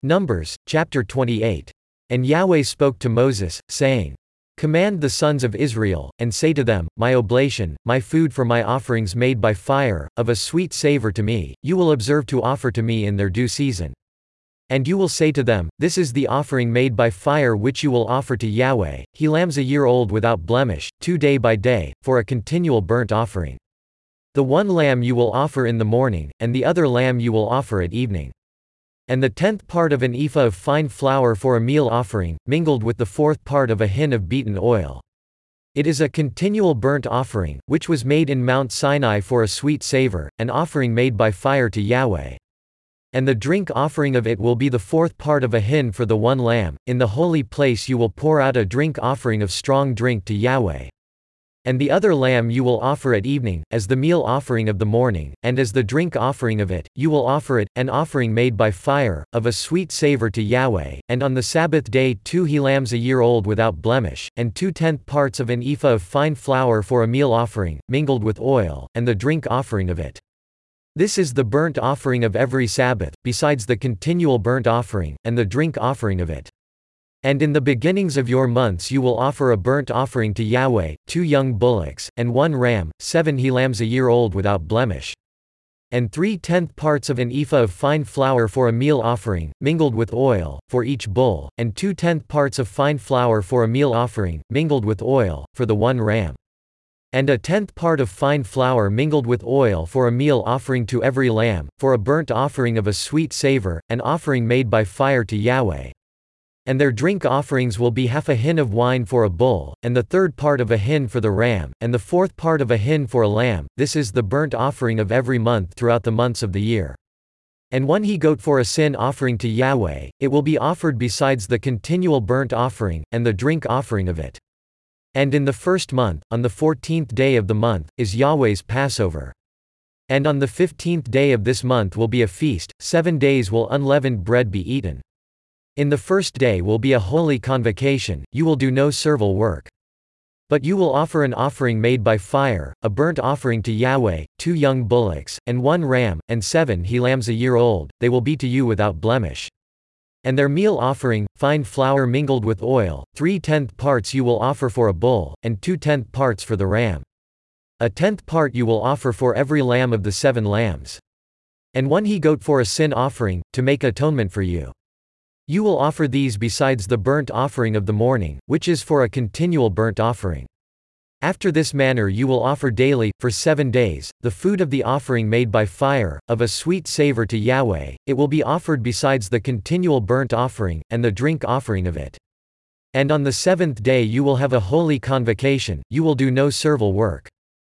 Numbers, chapter 28. And Yahweh spoke to Moses, saying, Command the sons of Israel, and say to them, My oblation, my food for my offerings made by fire, of a sweet savor to me, you will observe to offer to me in their due season. And you will say to them, This is the offering made by fire which you will offer to Yahweh, he lambs a year old without blemish, 2 day by day, for a continual burnt offering. The one lamb you will offer in the morning, and the other lamb you will offer at evening. And the 10th part of an ephah of fine flour for a meal offering, mingled with the 4th part of a hin of beaten oil. It is a continual burnt offering, which was made in Mount Sinai for a sweet savor, an offering made by fire to Yahweh. And the drink offering of it will be the 4th part of a hin for the one lamb. In the holy place you will pour out a drink offering of strong drink to Yahweh. And the other lamb you will offer at evening, as the meal offering of the morning, and as the drink offering of it, you will offer it, an offering made by fire, of a sweet savor to Yahweh. And on the Sabbath day 2 he lambs a year old without blemish, and 2/10 parts of an ephah of fine flour for a meal offering, mingled with oil, and the drink offering of it. This is the burnt offering of every Sabbath, besides the continual burnt offering, and the drink offering of it. And in the beginnings of your months you will offer a burnt offering to Yahweh, 2 young bullocks, and 1 ram, 7 he lambs a year old without blemish. And 3/10 parts of an ephah of fine flour for a meal offering, mingled with oil, for each bull, and 2/10 parts of fine flour for a meal offering, mingled with oil, for the one ram. And a 10th part of fine flour mingled with oil for a meal offering to every lamb, for a burnt offering of a sweet savor, an offering made by fire to Yahweh. And their drink offerings will be half a hin of wine for a bull, and the 3rd part of a hin for the ram, and the 4th part of a hin for a lamb. This is the burnt offering of every month throughout the months of the year. And 1 he-goat for a sin offering to Yahweh, it will be offered besides the continual burnt offering, and the drink offering of it. And in the 1st month, on the 14th day of the month, is Yahweh's Passover. And on the 15th day of this month will be a feast, 7 days will unleavened bread be eaten. In the 1st day will be a holy convocation, you will do no servile work. But you will offer an offering made by fire, a burnt offering to Yahweh, 2 young bullocks, and 1 ram, and 7 he lambs a year old, they will be to you without blemish. And their meal offering, fine flour mingled with oil, 3/10 parts you will offer for a bull, and 2/10 parts for the ram. A 10th part you will offer for every lamb of the 7 lambs. And 1 he-goat for a sin offering, to make atonement for you. You will offer these besides the burnt offering of the morning, which is for a continual burnt offering. After this manner you will offer daily, for 7 days, the food of the offering made by fire, of a sweet savor to Yahweh, it will be offered besides the continual burnt offering, and the drink offering of it. And on the 7th day you will have a holy convocation, you will do no servile work.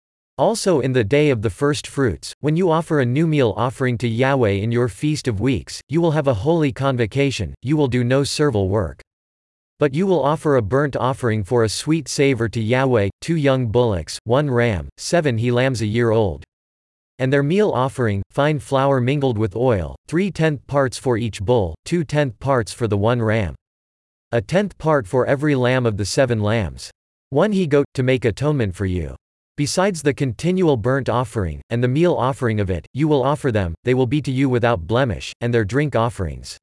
Also in the day of the first fruits, when you offer a new meal offering to Yahweh in your feast of weeks, you will have a holy convocation, you will do no servile work. But you will offer a burnt offering for a sweet savor to Yahweh, 2 young bullocks, 1 ram, 7 he lambs a year old. And their meal offering, fine flour mingled with oil, 3/10 parts for each bull, 2/10 parts for the 1 ram. A 10th part for every lamb of the 7 lambs. 1 he-goat, to make atonement for you. Besides the continual burnt offering, and the meal offering of it, you will offer them, they will be to you without blemish, and their drink offerings.